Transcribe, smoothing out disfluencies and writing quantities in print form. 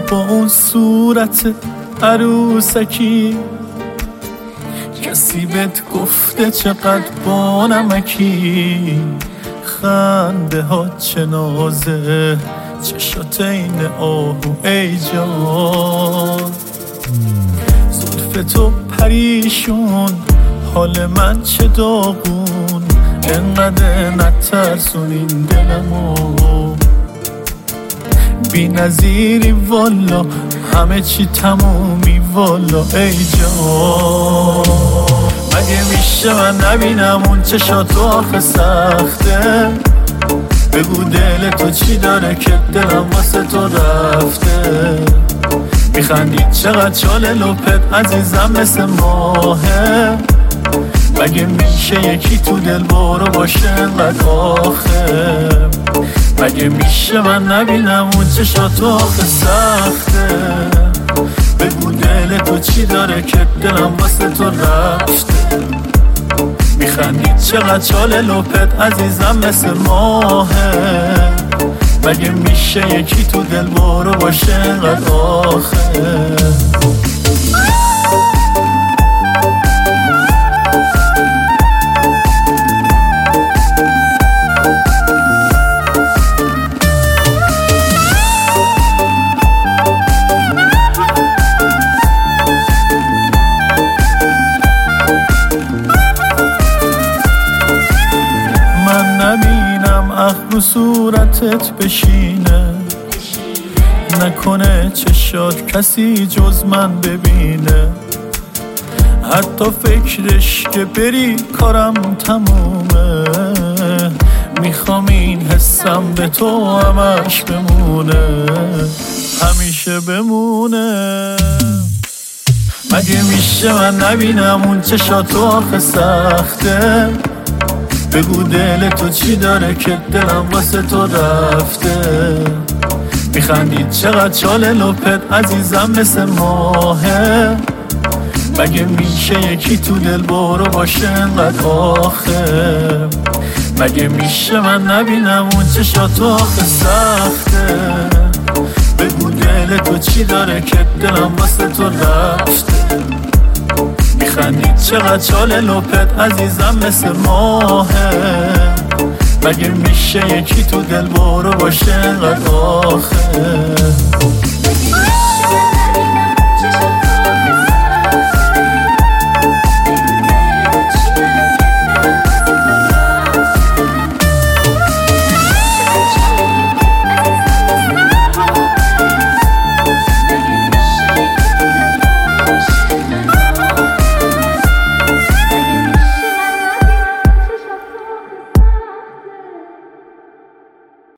با اون صورت عروسکی، کسی بهت گفته چقدر با نمکی؟ خنده ها چه نازه، چشات این آهو ای جان. زلف تو پریشون، حال من چه داغون، انقدر نترسون این دلمو. بی نظیری والا، همه چی تمومی والا ای جان. مگه میشه من نبینم اون چشاتو آخه سخته؟ بگو دل تو چی داره که دلم واسه تو رفته؟ میخندی چقدر چاله لپت عزیزم مثل ماهه. مگه میشه یکی تو دل برو باشه انقدر آخه؟ مگه میشه من نبینم اون چشاتو آخه سخته؟ بگو دل تو چی داره که دلم واسه تو رفته؟ میخندی چقدر چاله لپت عزیزم مثل ماهه. مگه میشه یکی تو دل برو باشه انقدر آخه؟ نبینم رو صورتت بشینه، نکنه چشات کسی جز من ببینه. حتی فکرش که بری کارم تمومه. میخوام این حسم به تو همش بمونه، همیشه بمونه. مگه میشه من نبینم اون چشاتو آخه سخته؟ بگو دل تو چی داره که دلم واسه تو رفته؟ میخندی چقدر چاله لپت عزیزم مثل ماهه. مگه میشه یکی تو دل برو باشه انقدر آخه؟ مگه میشه من نبینم اون چشاتو آخه سخته؟ بگو دل تو چی داره که دلم واسه تو رفته؟ میخندی چقدر چاله لپت عزیزم مثل ماهه. مگه میشه یکی تو دل برو باشه انقدر آخه؟